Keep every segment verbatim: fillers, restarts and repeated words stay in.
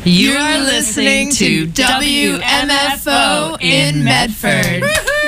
You're listening to W M F O in Medford.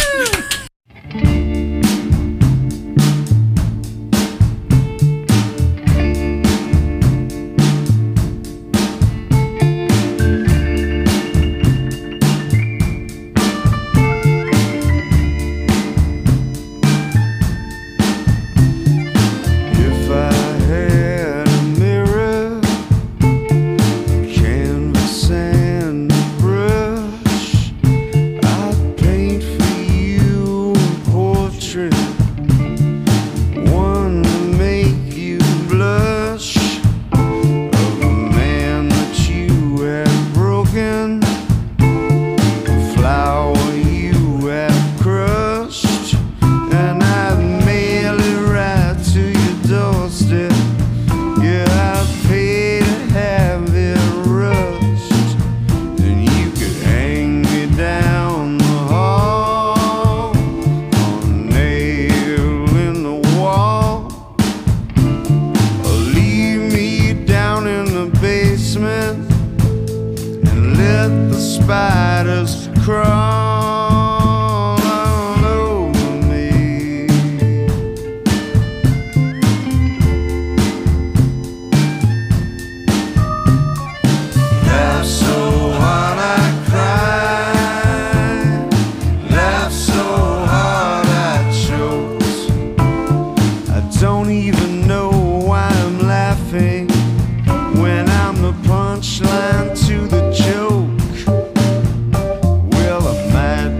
Spiders crawl all over me. Laugh so hard I cry, laugh so hard I choke. I don't even know why I'm laughing when I'm the punchline to the joke. Mad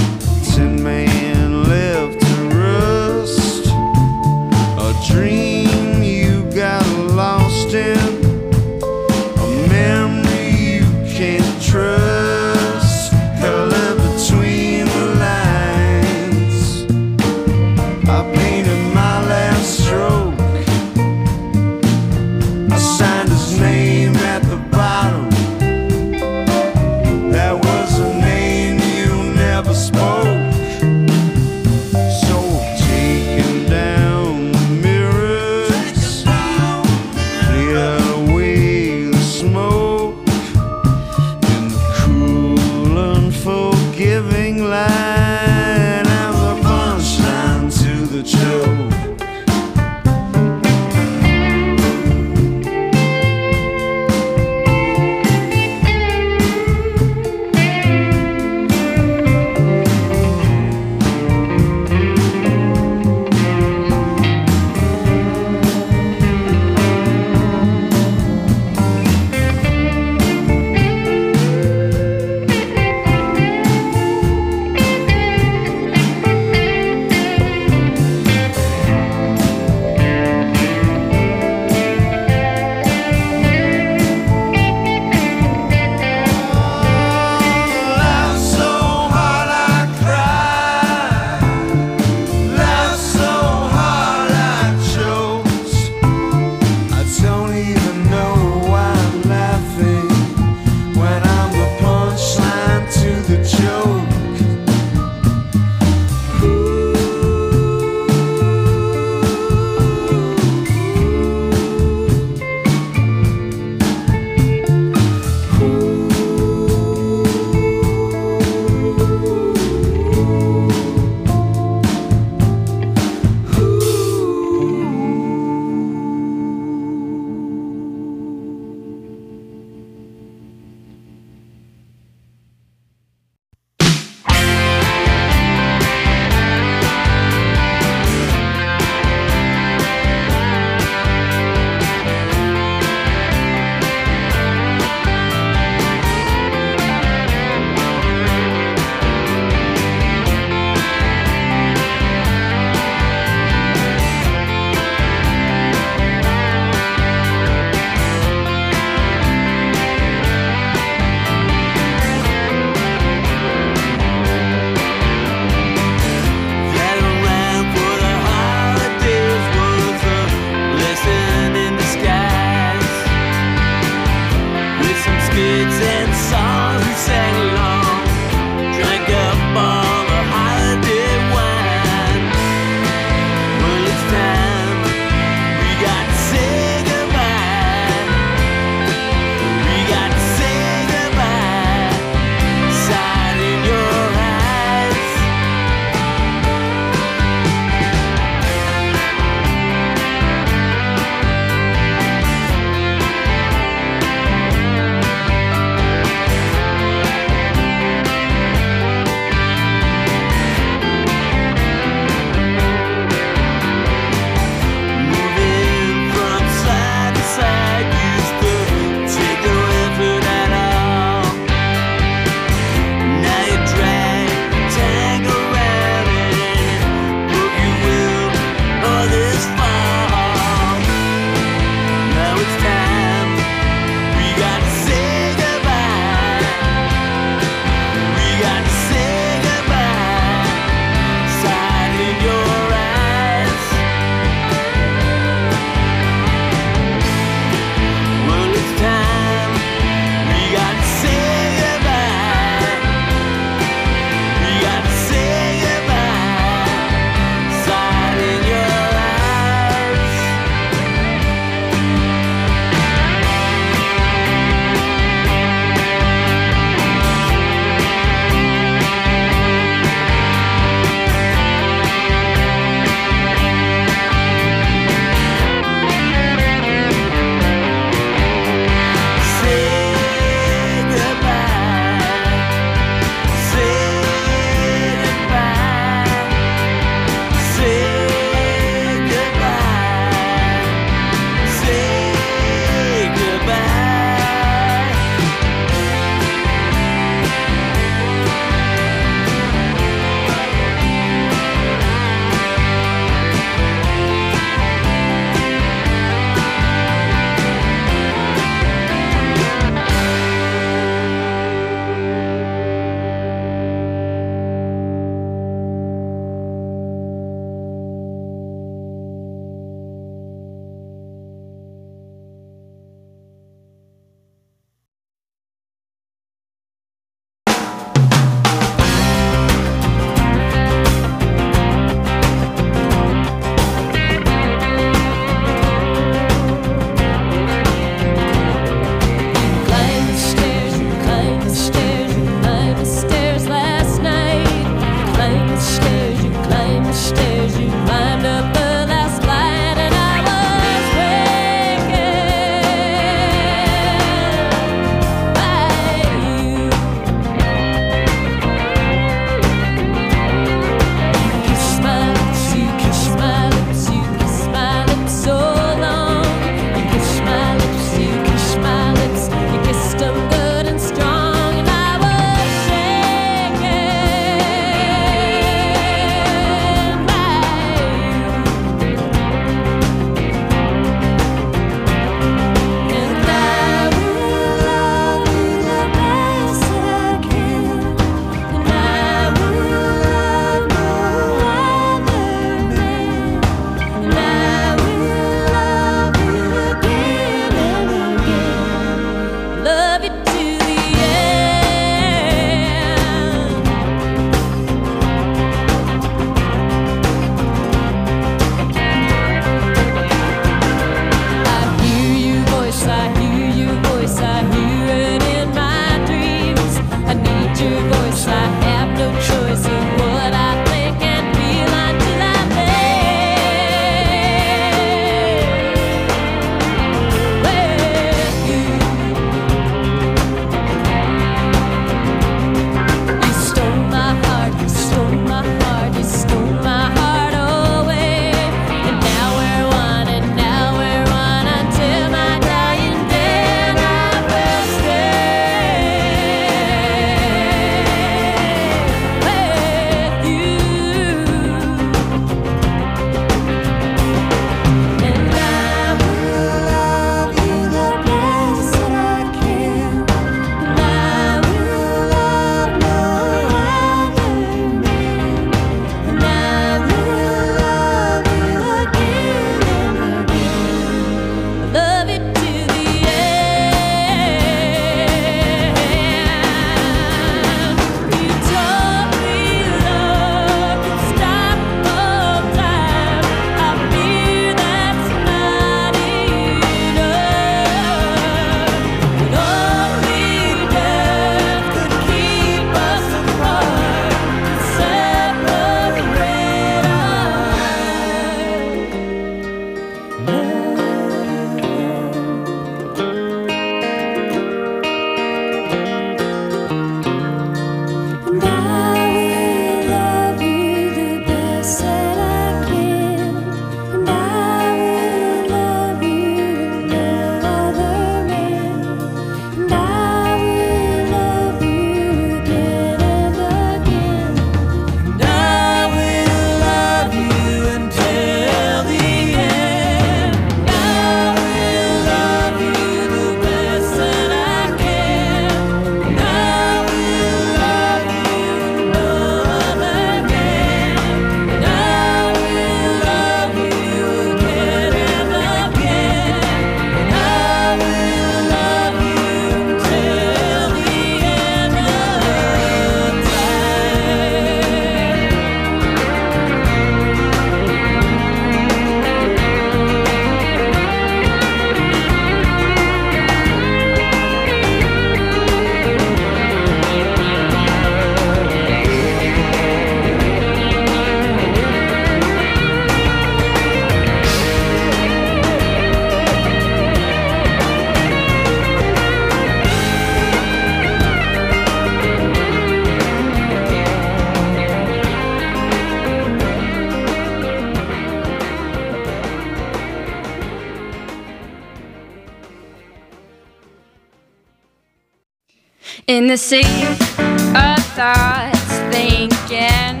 In the sea of thoughts thinking,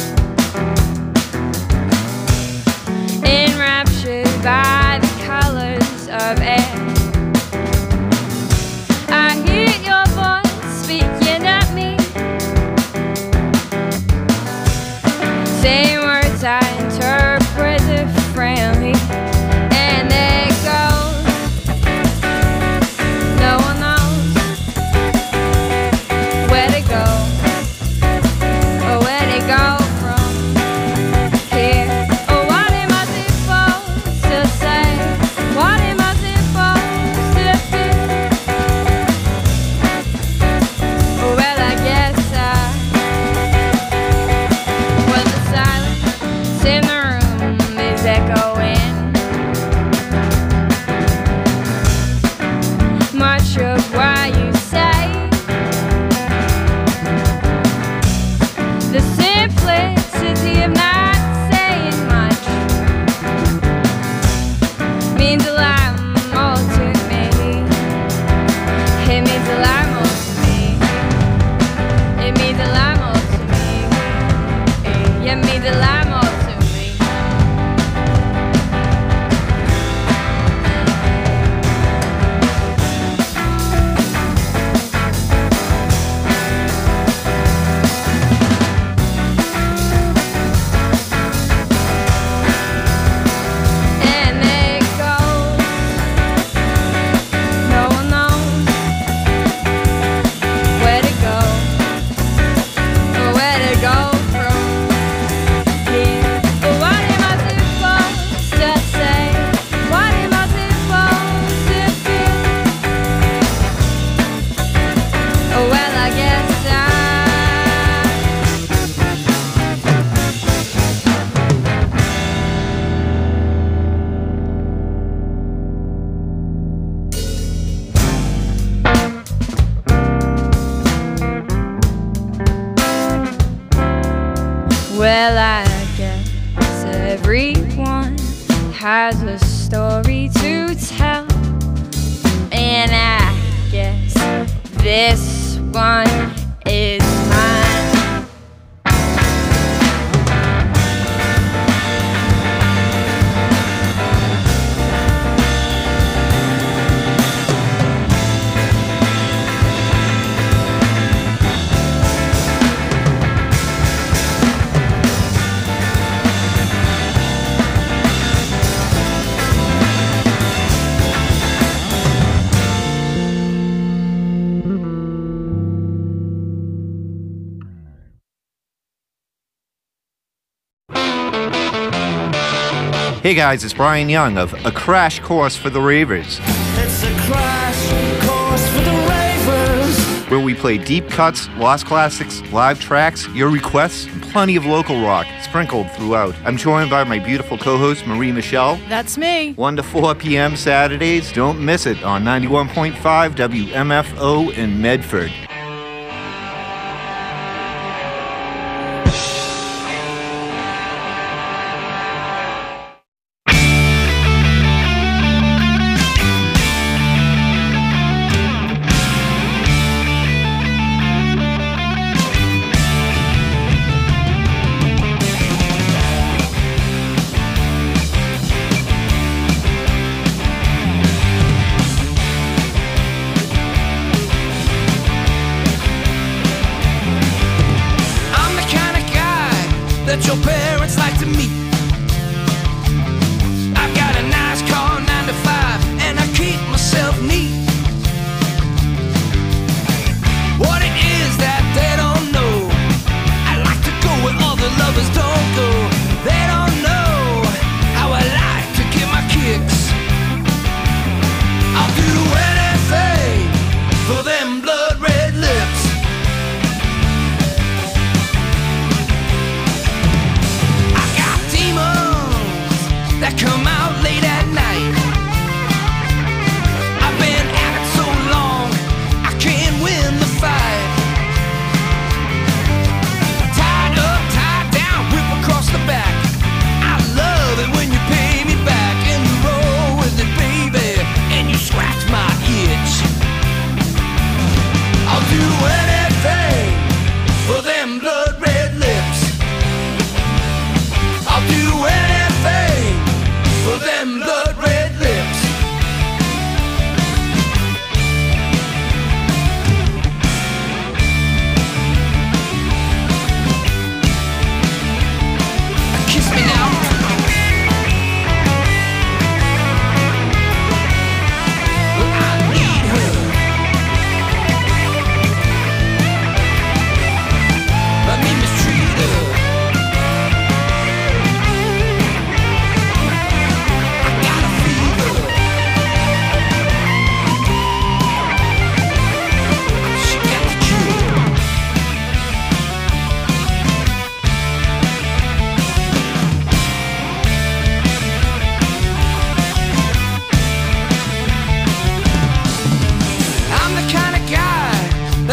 enraptured by the colors of air, I hear your voice speaking at me, saying words I interpret differently, and they go, no one knows where to go, or where to go from here. Or what am I supposed to say? What am I supposed to do? Well, I guess I, well, the silence in the room is echoing much of what you say. The simplicity of not saying much means a lot more to me. It means a lot more to me. It means a lot more to me. It means a lot more to me. And it goes, no one knows where to go, or where to go from here. But what am I supposed to say? What am I supposed to do? Oh, well, I guess I, well, I guess everyone has a story to tell, and I guess this one is mine. Hey guys, it's Brian Young of A Crash Course for the Ravers, It's a crash course for the ravers. where we play deep cuts, lost classics, live tracks, your requests, and plenty of local rock sprinkled throughout. I'm joined by my beautiful co-host Marie Michelle. That's me. one to four p.m. Saturdays. Don't miss it on ninety-one point five W M F O in Medford.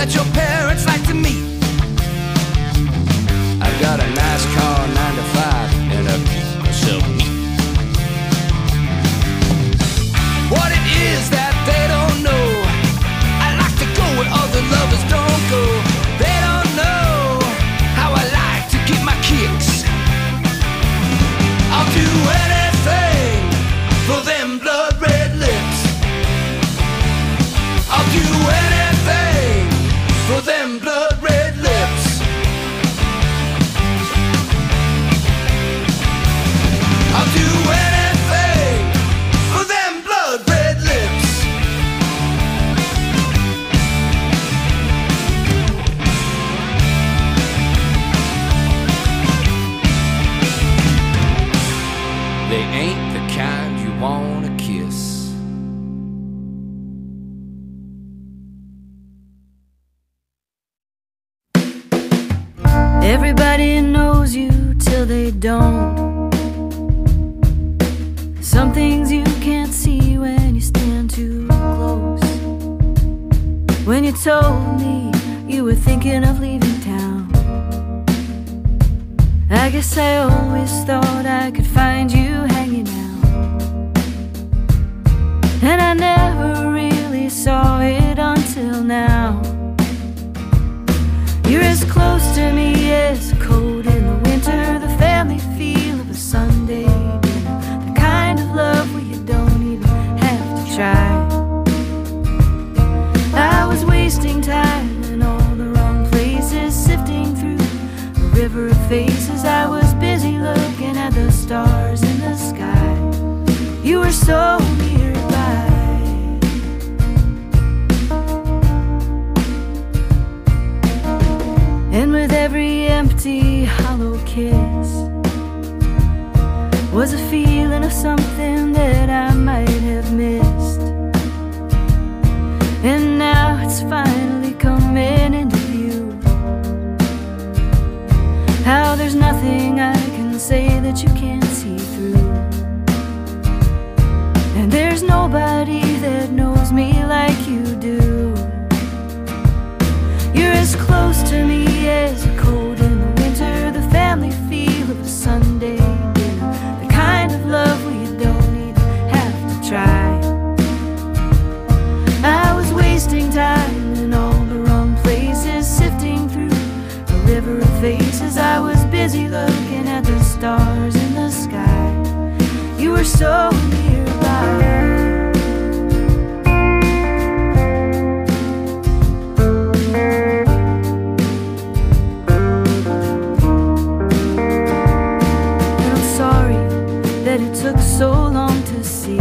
that your parents like to meet. I've got a nice car, nine to five, and I keep myself neat. What it is that they don't know, I like to go where other lovers don't go. They don't know how I like to get my kicks. I'll do anything for them blood red lips. I'll do anything for them blood red lips. I'll do anything for them blood red lips. They ain't the kind you wanna kiss. Everybody knows you till they don't. Some things you can't see when you stand too close. When you told me you were thinking of leaving town, I guess I always thought I could find you hanging out. And I never really saw it until now. You're as close to me as cold in the winter, the family feel of a Sunday dinner, the kind of love where you don't even have to try. I was wasting time in all the wrong places, sifting through a river of faces. I was busy looking at the stars in the sky. You were so nearby. And with every empty, hollow kiss was a feeling of something that I might have missed. And now it's finally coming into view, how there's nothing I can say that you can't see through. And there's nobody that knows me like you do. You're as close to me as cold in the winter, the family feel of a Sunday dinner, the kind of love where you don't even have to try. I was wasting time in all the wrong places, sifting through a river of faces. I was busy looking at the stars in the sky. You were so nearby. It took so long to see.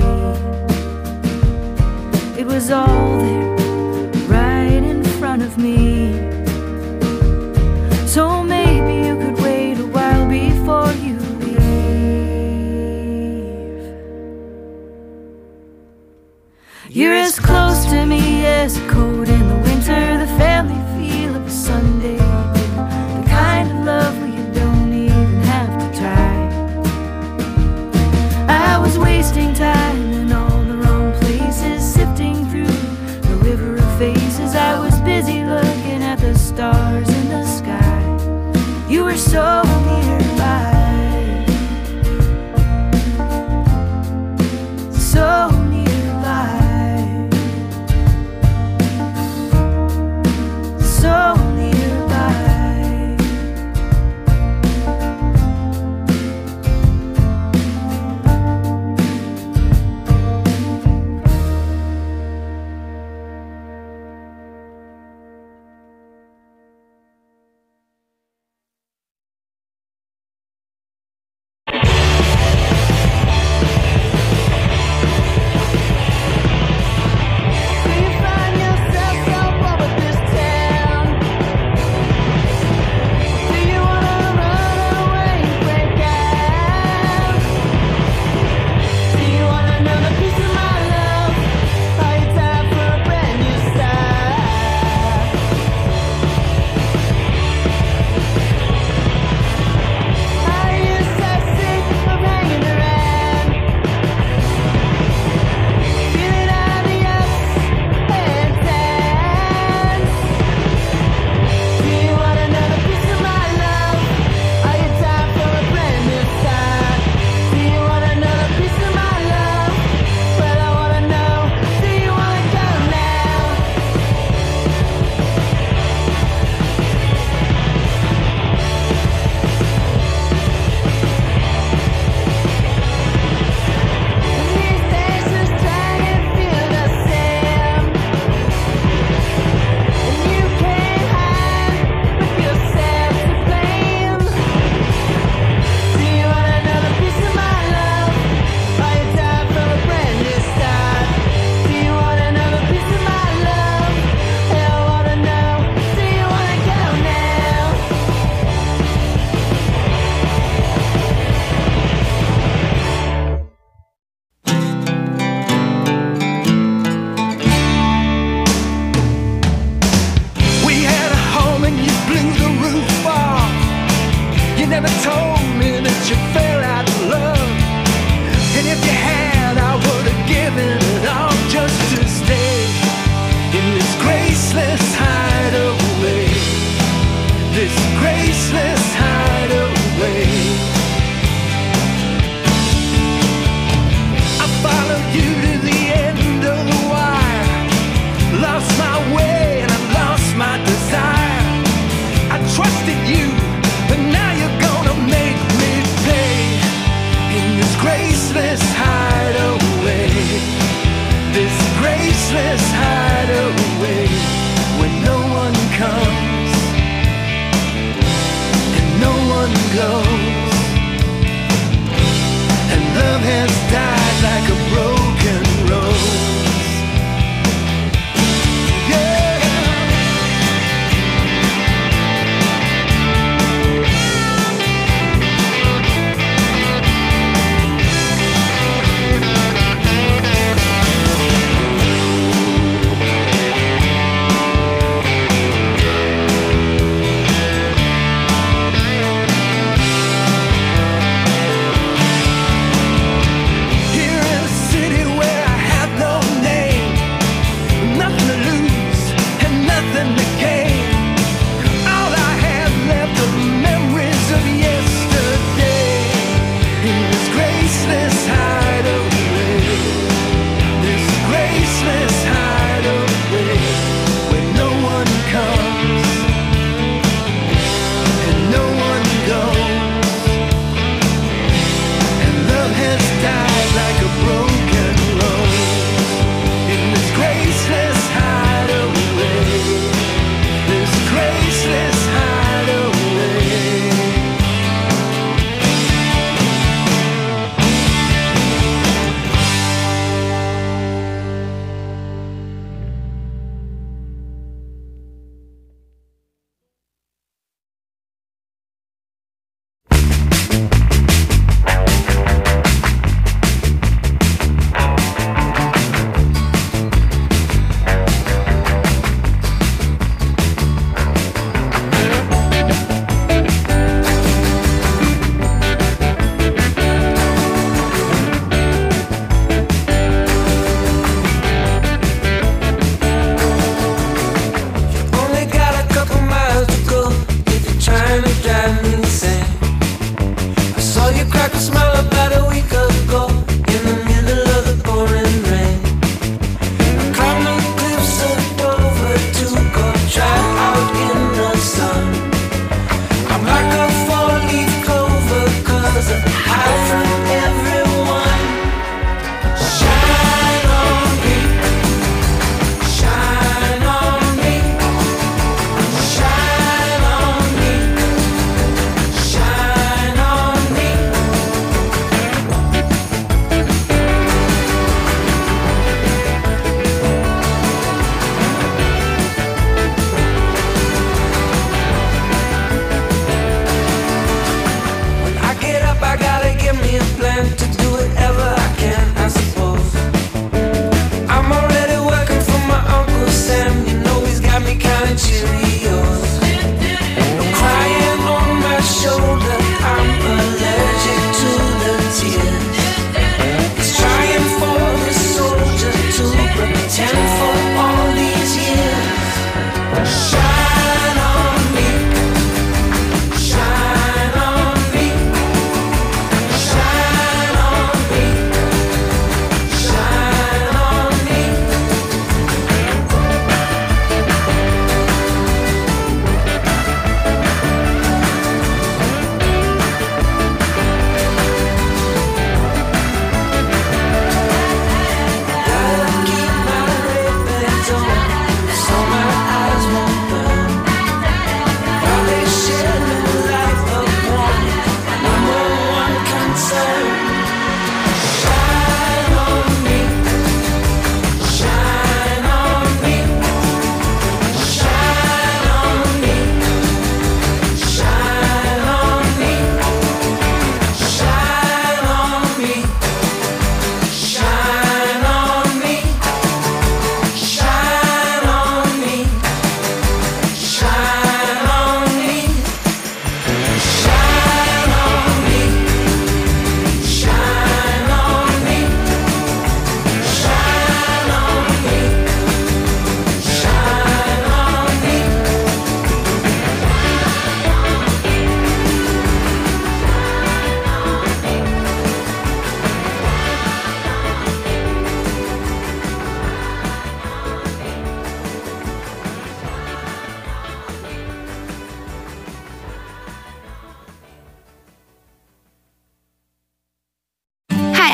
It was all there, right in front of me. So maybe you could wait a while before you leave. You're as close to me as cold in the winter, the family feel of a Sunday dinner, the kind of love where you don't even have to try. I was wasting time in all the wrong places, sifting through a river of faces. I was busy looking at the stars in the sky. You were so nearby.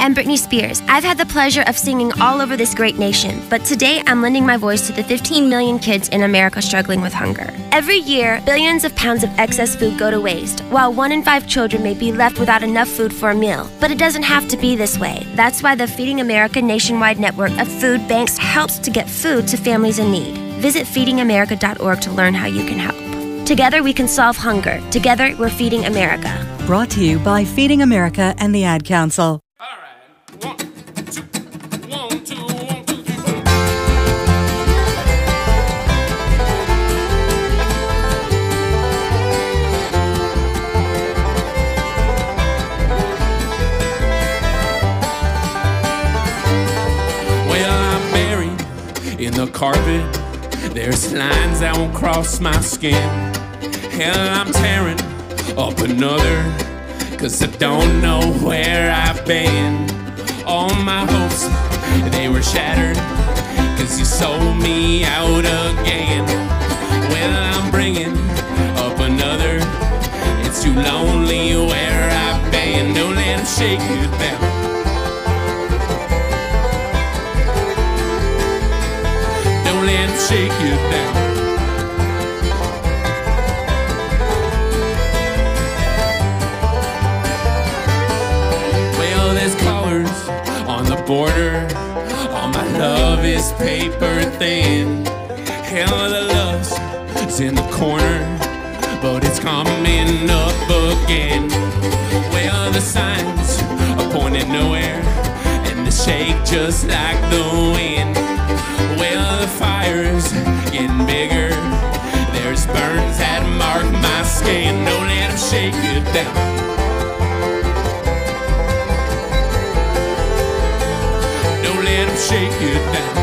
I'm Britney Spears. I've had the pleasure of singing all over this great nation, but today I'm lending my voice to the fifteen million kids in America struggling with hunger. Every year, billions of pounds of excess food go to waste, while one in five children may be left without enough food for a meal. But it doesn't have to be this way. That's why the Feeding America nationwide network of food banks helps to get food to families in need. Visit feeding america dot org to learn how you can help. Together we can solve hunger. Together we're Feeding America. Brought to you by Feeding America and the Ad Council. In the carpet, there's lines that won't cross my skin. Hell, I'm tearing up another, cause I don't know where I've been. All my hopes, they were shattered, cause you sold me out again. Well, I'm bringing up another, it's too lonely where I've been. Don't let them shake you down. Let them shake you down. Well, there's colors on the border. All my love is paper thin. Hell, the lust's in the corner, but it's coming up again. Well, the signs are pointing nowhere, and they shake just like the wind. Well, the fire's getting bigger. There's burns that mark my skin. Don't let them shake you down. Don't let them shake you down.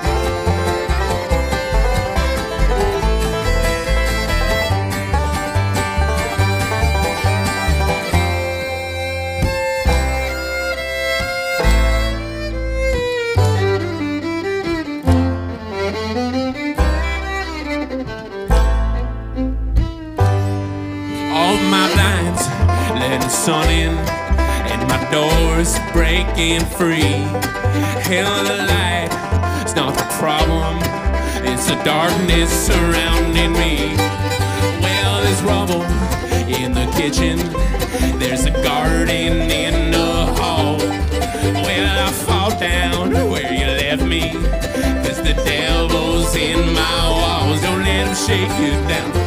Sun in and my door's breaking free. Hell, the light, it's not the problem, it's the darkness surrounding me. Well, there's rubble in the kitchen, there's a garden in the hall. Well, I fall down where you left me, cause the devil's in my walls. Don't let him shake you down.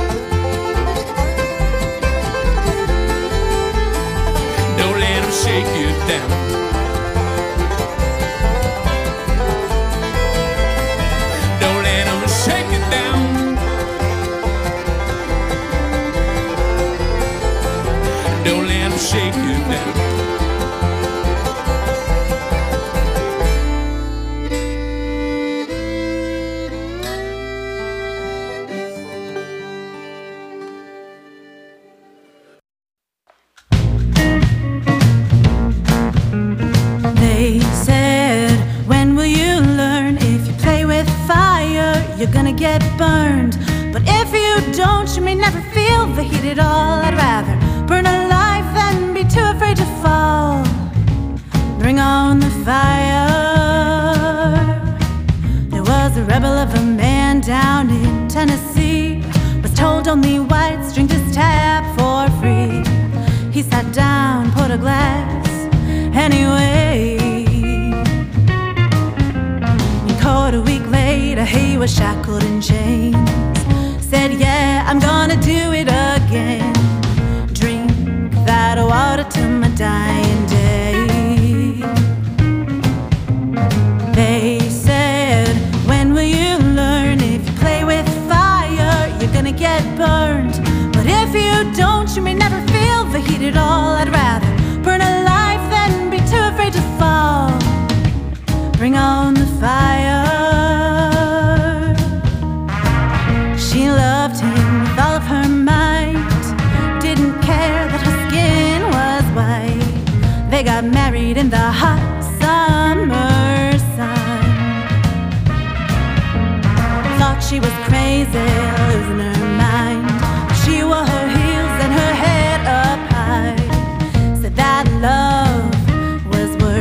Shake you down. Don't let them shake you down. Don't let them shake you down. You're gonna get burned, but if you don't, you may never feel the heat at all. I'd rather burn alive than be too afraid to fall. Bring on the fire. There was a rebel of a man down in Tennessee, was told only whites drink this tap for free. He sat down, poured a glass anyway. Caught a week later, he was shackled in chains. Said, yeah, I'm gonna do it again. Drink that water till my dying day. They said, when will you learn? If you play with fire, you're gonna get burned. But if you don't, you may never feel the heat at all. I'd rather burn alive than be too afraid to fall. Bring on the fire. She loved him with all of her might, didn't care that her skin was white. They got married in the hot summer sun. Thought she was crazy, losing her mind. She wore her heels and her head up high. Said that love was worth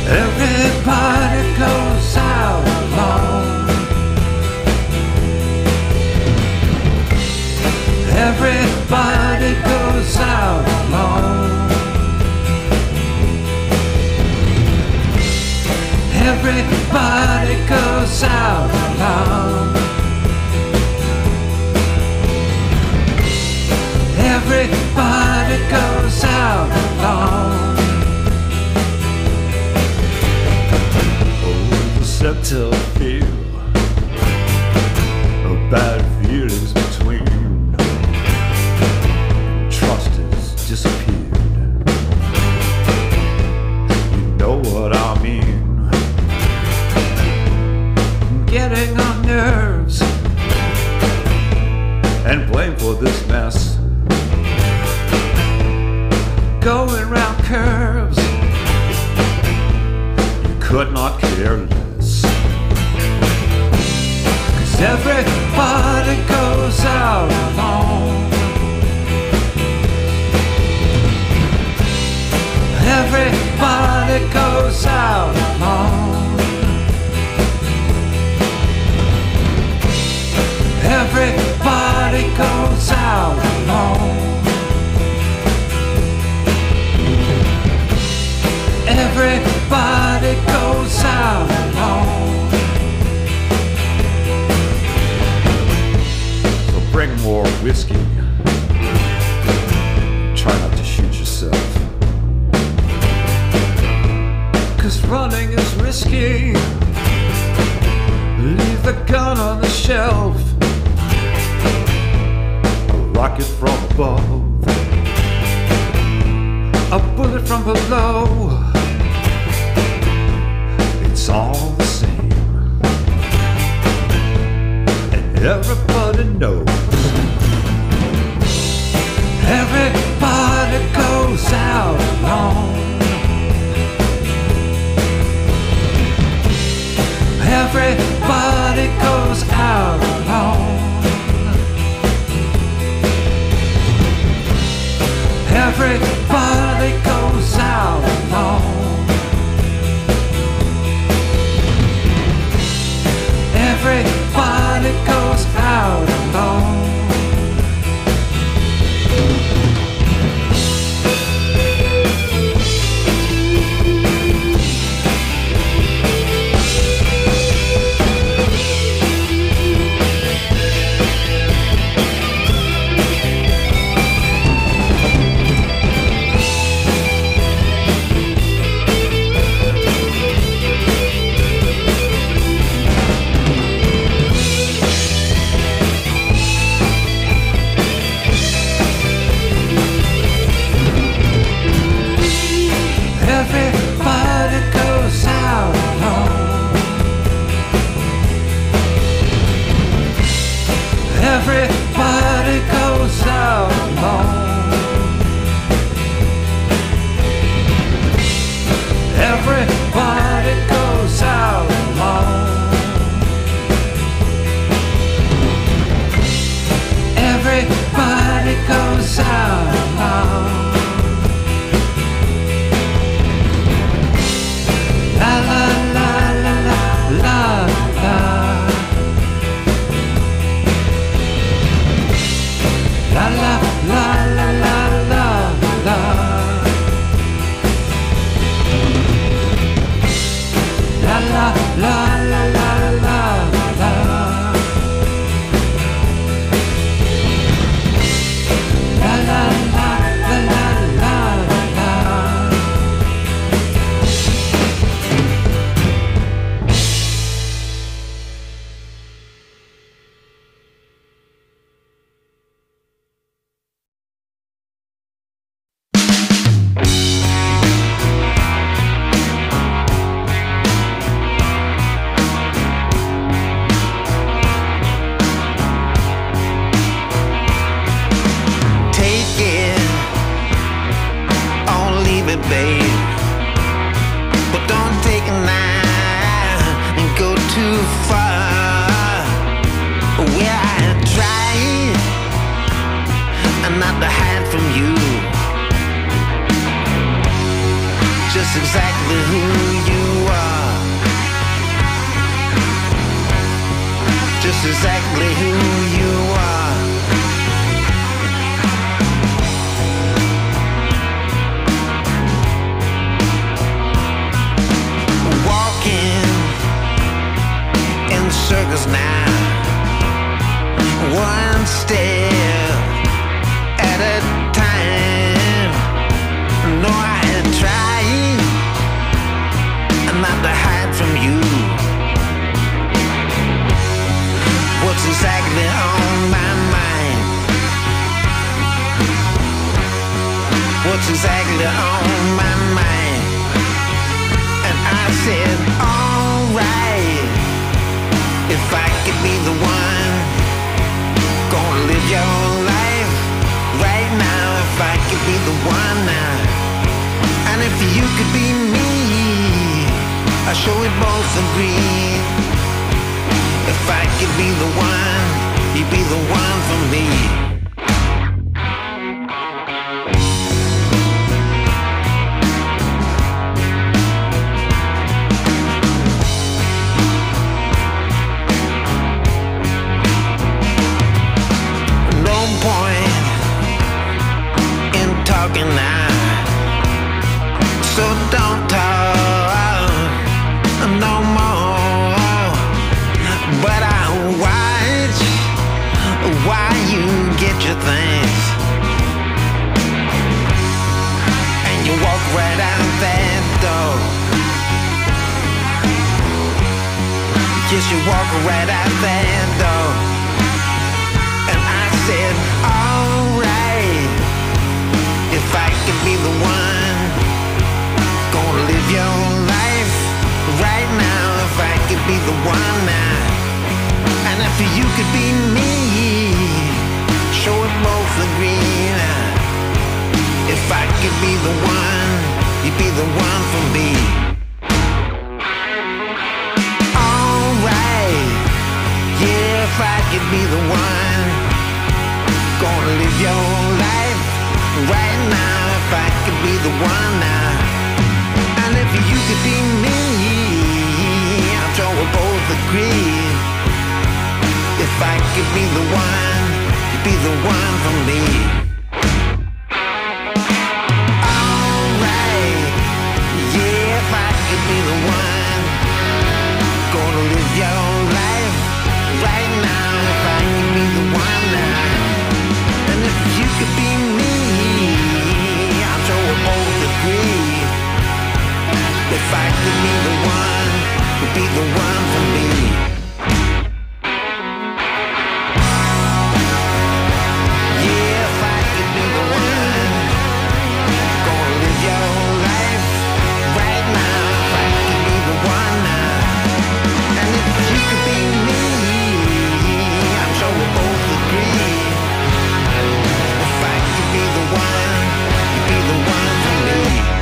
Everybody goes out alone. Everybody goes out alone. Everybody goes out alone. Everybody goes out alone. Except to feel bad feelings between. Trust has disappeared. You know what I mean. Getting on nerves and blame for this mess. Going round curves. You could not care less. Everybody goes out alone. Everybody goes out alone. Everybody goes out alone. Everybody goes out alone. Bring more whiskey. Try not to shoot yourself. Cause running is risky. Leave the gun on the shelf. A rocket from above. A bullet from below. It's all the same. And everybody knows. Everybody goes out alone. Everybody goes out alone. Everybody goes out alone. Everybody goes out alone. Everybody goes out alone. Everybody goes out alone. Everybody goes out alone. La la la la la la la. La la la la la la la. La la la la la la la. La la la la la la la. Babe, but don't take a knife and go too far. Well, I tried not to hide from you just exactly who you exactly who you are. Walking in circles now, one step at a time. No, I am trying not to hide from you. What's exactly on my mind? What's exactly on my mind? And I said, alright, if I could be the one, gonna live your life right now. If I could be the one now, and if you could be me, I sure we both agree. If I could be the one, you'd be the one for me. No point in talking now, so don't talk no more. But I watch why you get your things, and you walk right out that door. Yes, you walk right out that door. And I said, alright, if I could be the one, gonna live your life right now. If I could be the one now, and if you could be me, sure we both agree now. If I could be the one, you'd be the one for me. Alright, yeah, if I could be the one, gonna live your life right now. If I could be the one now, and if you could be me, I'm sure we'll both agree. If I could be the one, you'd be the one for me. Alright, yeah, if I could be the one, gonna live your life right now. If I could be the one now, and if you could be me, I'm sure we'll both agree. If I could be the one, you'd be the one for me. Yeah, if I could be the one, gonna live your life right now. If I could be the one now, and if you could be me, I'm sure we'll both agree. If I could be the one, you'd be the one for me.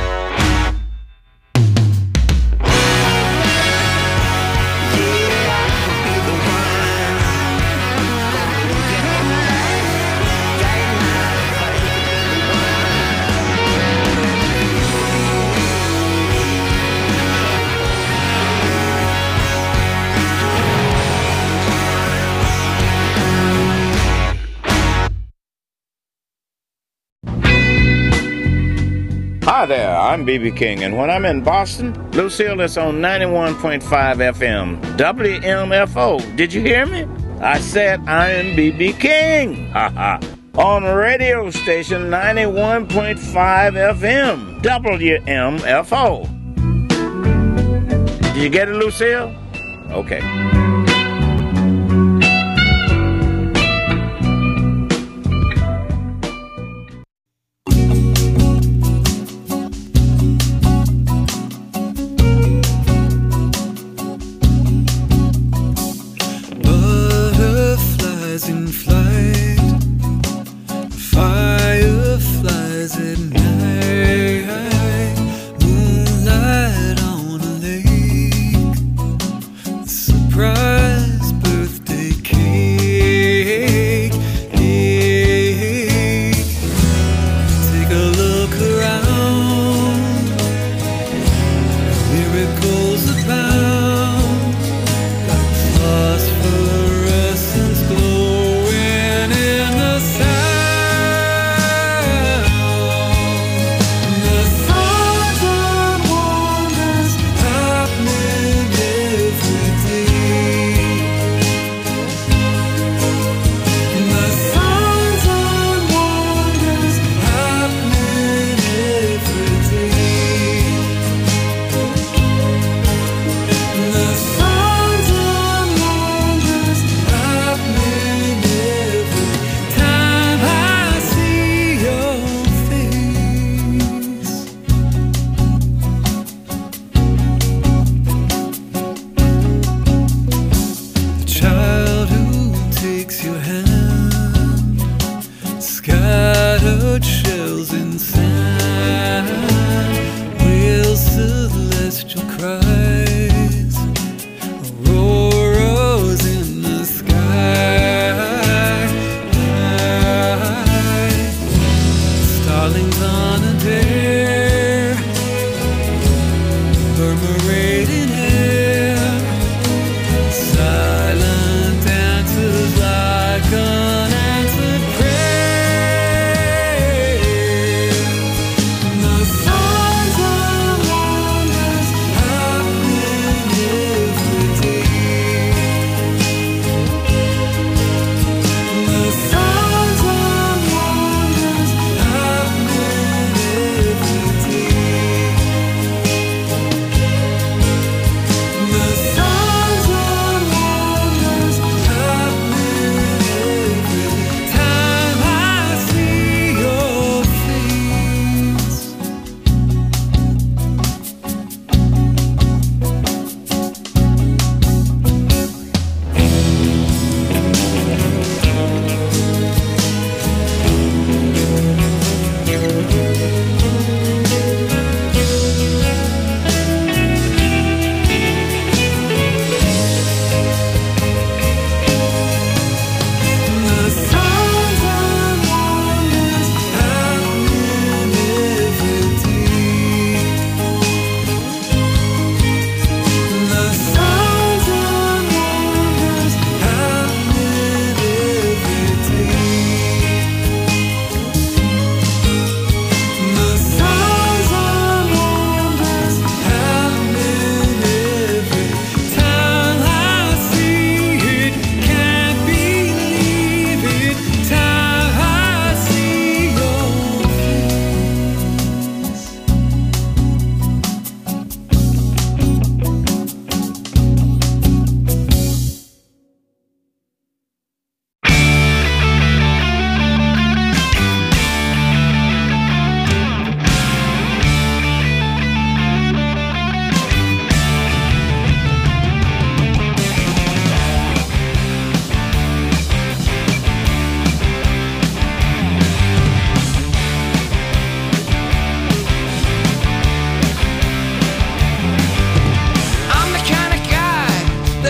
Hi there, I'm B B King, and when I'm in Boston, Lucille is on ninety-one point five F M, W M F O. Did you hear me? I said I'm B B King, haha, on radio station ninety-one point five F M, W M F O. Did you get it, Lucille? Okay. In flight, fireflies at night, moonlight on a lake, the surprise.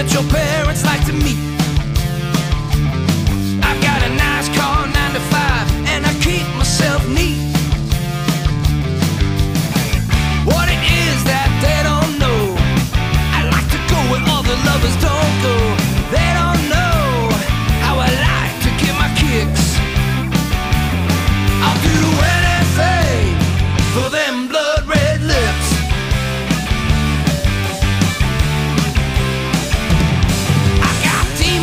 that your parents like to meet. I've got a nice car, nine to five, and I keep myself neat. What it is that they don't know, I like to go where other lovers don't go. They don't know how I like to get my kicks. I'll do anything for them blood red lips. I got T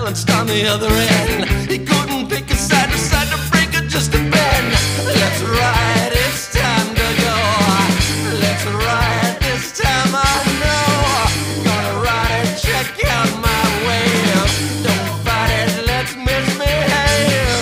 balanced on the other end. He couldn't pick a side, decide to break it just a bend. Let's ride, it's time to go. Let's ride, this time I know. Gonna ride it, check out my wave. Don't fight it, let's misbehave.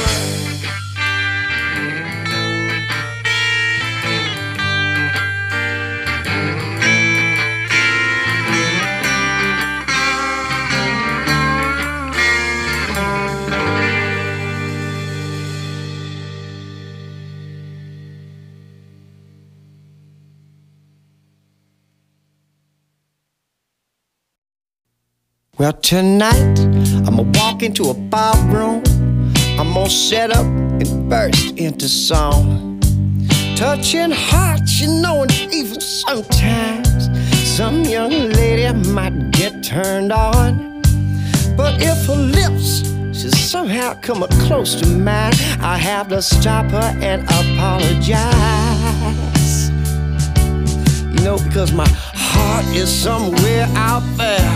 Well, tonight I'ma walk into a bar room. I'm gonna set up and burst into song. Touching hearts, you know, and even sometimes some young lady might get turned on. But if her lips should somehow come up close to mine, I have to stop her and apologize. You know, because my heart is somewhere out there.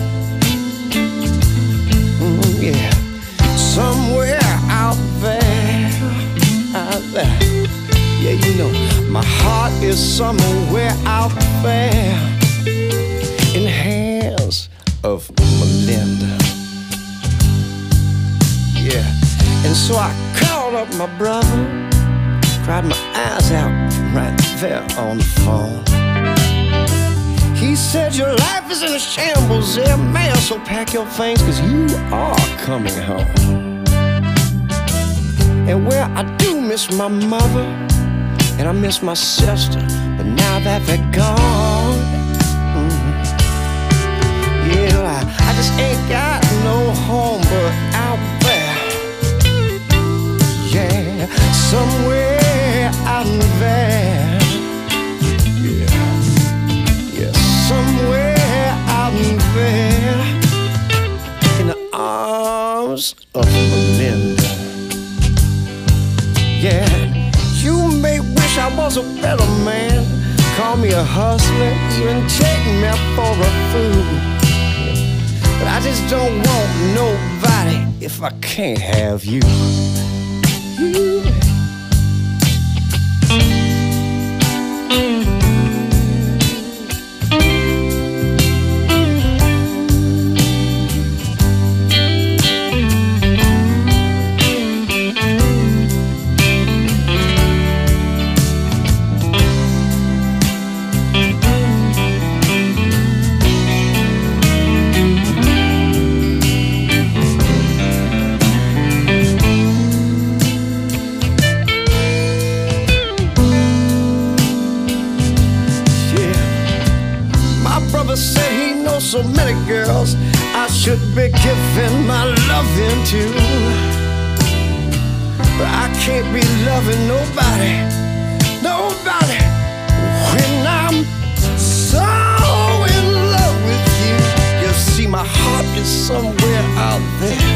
Yeah, somewhere out there, out there. Yeah, you know, my heart is somewhere out there in the hands of Melinda. Yeah, and so I called up my brother, cried my eyes out right there on the phone. He said, your life is in a shambles there, man, so pack your things, cause you are coming home. And well, I do miss my mother, and I miss my sister, but now that they're gone, mm, yeah, I, I just ain't got no home but out there. Yeah, somewhere out there. Somewhere out there in the arms of Melinda. Yeah, you may wish I was a better man, call me a hustler, even take me for a fool. But I just don't want nobody if I can't have you. You. So many girls I should be giving my loving to, but I can't be loving nobody, nobody when I'm so in love with you. You see, my heart is somewhere out there,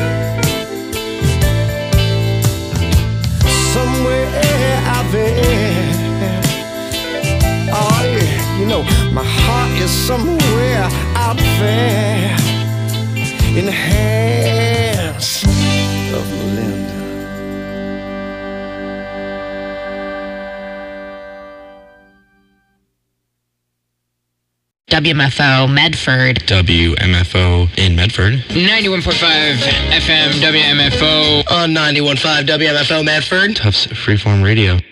somewhere out there. Oh yeah, you know, my heart is somewhere out there in the hands of Melinda. W M F O Medford. W M F O in Medford. ninety-one point five F M W M F O. On ninety-one point five W M F O Medford. Tufts Freeform Radio.